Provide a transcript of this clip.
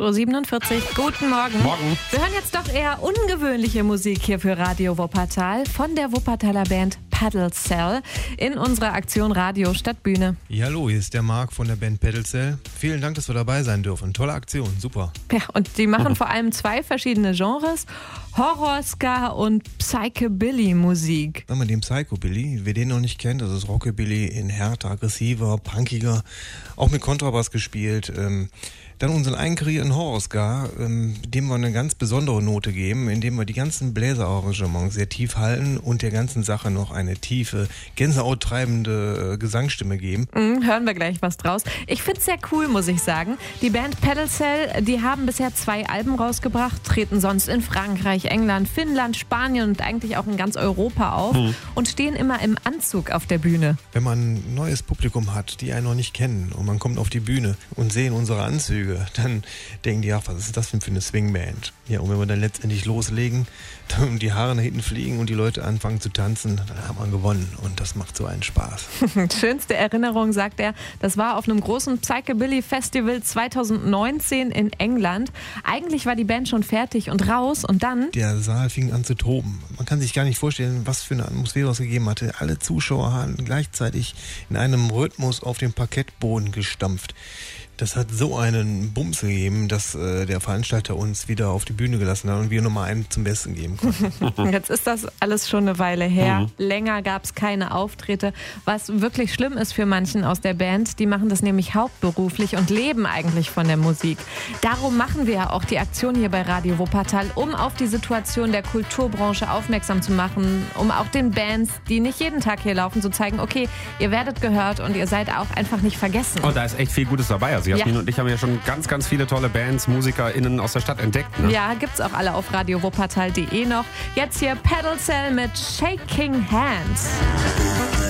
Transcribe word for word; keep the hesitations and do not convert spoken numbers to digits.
acht Uhr siebenundvierzig. Guten Morgen. Morgen. Wir hören jetzt doch eher ungewöhnliche Musik hier für Radio Wuppertal von der Wuppertaler Band Pedal Cell in unserer Aktion Radio statt Bühne. Ja, hallo, hier ist der Marc von der Band Pedal Cell. Vielen Dank, dass wir dabei sein dürfen. Tolle Aktion, super. Ja, und die machen vor allem zwei verschiedene Genres: Horror, Ska und Psychobilly-Musik. Sagen wir den Psychobilly, wer den noch nicht kennt, das ist Rockabilly in härter, aggressiver, punkiger, auch mit Kontrabass gespielt. Ähm, dann unseren eigenkreierten Horror-Ska, ähm, dem wir eine ganz besondere Note geben, indem wir die ganzen Bläserarrangements sehr tief halten und der ganzen Sache noch eine tiefe, gänseauttreibende äh, Gesangsstimme geben. Mhm, hören wir gleich was draus. Ich find's sehr cool, muss ich sagen. Die Band Pedal Cell, die haben bisher zwei Alben rausgebracht, treten sonst in Frankreich, England, Finnland, Spanien und eigentlich auch in ganz Europa auf mhm. und stehen immer im Anzug auf der Bühne. Wenn man ein neues Publikum hat, die einen noch nicht kennen und man kommt auf die Bühne und sehen unsere Anzüge, dann denken die, ach, was ist das denn für eine Swingband? Ja, und wenn wir dann letztendlich loslegen, dann die Haare nach hinten fliegen und die Leute anfangen zu tanzen, dann haben wir gewonnen und das macht so einen Spaß. Schönste Erinnerung, sagt er, das war auf einem großen Psychobilly-Festival zweitausendneunzehn in England. Eigentlich war die Band schon fertig und raus und dann... Der Saal fing an zu toben. Man kann sich gar nicht vorstellen, was für eine Atmosphäre es gegeben hatte. Alle Zuschauer haben gleichzeitig in einem Rhythmus auf den Parkettboden gestampft. Das hat so einen Bums gegeben, dass äh, der Veranstalter uns wieder auf die Bühne gelassen hat und wir nochmal einen zum Besten geben konnten. Jetzt ist das alles schon eine Weile her. Mhm. Länger gab es keine Auftritte, was wirklich schlimm ist für manchen aus der Band. Die machen das nämlich hauptberuflich und leben eigentlich von der Musik. Darum machen wir ja auch die Aktion hier bei Radio Wuppertal, um auf die Situation der Kulturbranche aufmerksam zu machen, um auch den Bands, die nicht jeden Tag hier laufen, zu zeigen, okay, ihr werdet gehört und ihr seid auch einfach nicht vergessen. Und da ist echt viel Gutes dabei. Also Jasmin Ja. und ich haben ja schon ganz, ganz viele tolle Bands, MusikerInnen aus der Stadt entdeckt. Ne? Ja, gibt's auch alle auf radio wuppertal punkt de noch. Jetzt hier Pedal Cell mit Shaking Hands.